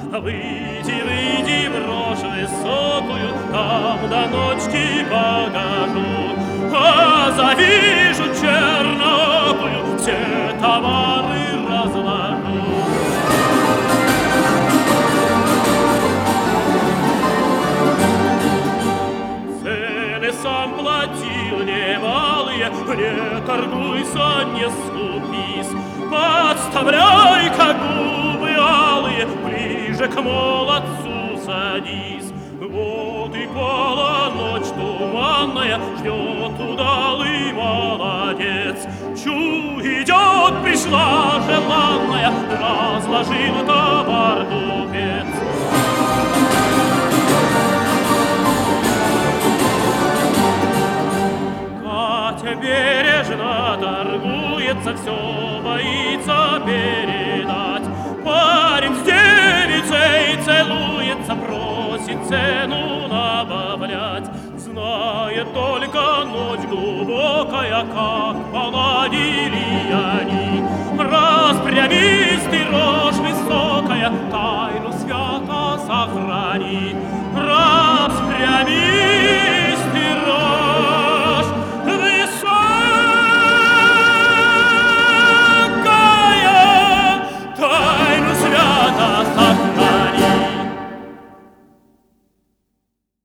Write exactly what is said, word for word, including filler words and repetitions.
Выйди, выйди в рожь высокую, там до ночки погожу. А завижу чернокую, все товары разложу. Цены сам платил немалые, не торгуйся, не скупись. Подставляй-ка губы алые, ближе к молодцу садись. Вот и полночь туманная, ждет удалый молодец. Чу, идет, пришла желанная, разложил товар купец. Катя бережно торгуется, все боится передать. Парень с девицей целуется, просит цену набавлять. Знает только ночь глубокая, как поладили они. Распрямись ты, рожь высокая, тайну свято сохрани. Распрямись.